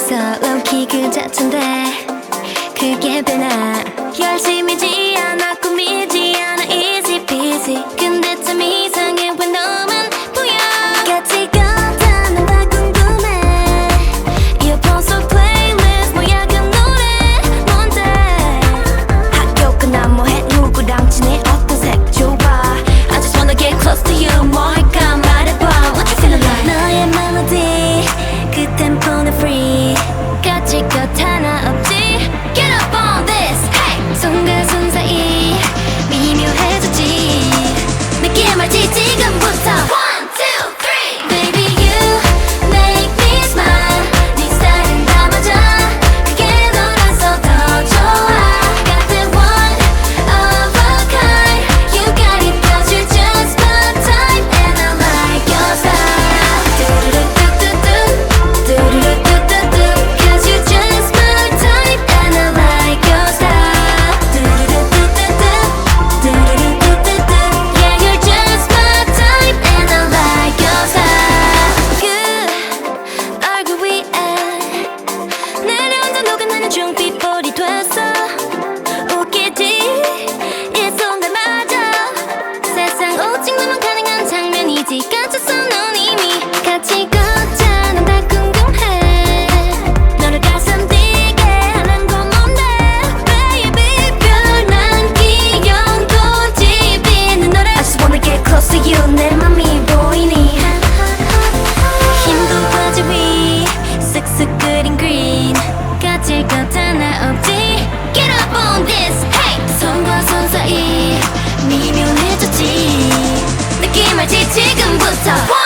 있어 low-key 그 자체인데 그게 변화 열심이지 않아 꾸미지 않아 easy peasy 근데 참 이상해 왜 너만 보여 가치가 없다면 다 궁금해 이어폰 속 플레이리스트 뭐야 그 노래 뭔데 학교 끝나면 뭐해 누구랑 지내 어떤 색 좋아 I just wanna get close to you 뭐 할까 말해봐 What you feeling like 너의 멜로디 그 템포는 free 가질 것 하나 없지 Get up on this hey 손과 손 사이 미묘해졌지 느낌 알지 지금부터 One, two, three Baby you make me smile 네 스타일은 다 맞아 그게 너라서 더 좋아 Got that one of a kind You got it cause you're just my type And I like your style 뚜루루뚜뚜뚜 뚜루루뚜뚜뚜 Cause you're just my type And I like your style 뚜루루뚜뚜뚜 뚜루루뚜뚜뚜 Yeah you're just my type And I like your style 그 얼굴 위에 내려앉아 녹아나는 중빛볼이 됐어 웃기지 이 순간마저 세상 오직 너만 가능한 장면이지 갇혔어 넌 이미 같이 걷자 난 다 궁금해 너를 가슴 뛰게 하는 건 뭔데 Baby 별난 귀여운 꽃이 피는 노래 I just wanna get close to you 내 맘이 보이니 힘도 빠져 위 쓱쓱 그린 green 가질 것 하나 없지 Get up on this hey 손과 손 사이 미묘해졌지 느낌 알지 지금부터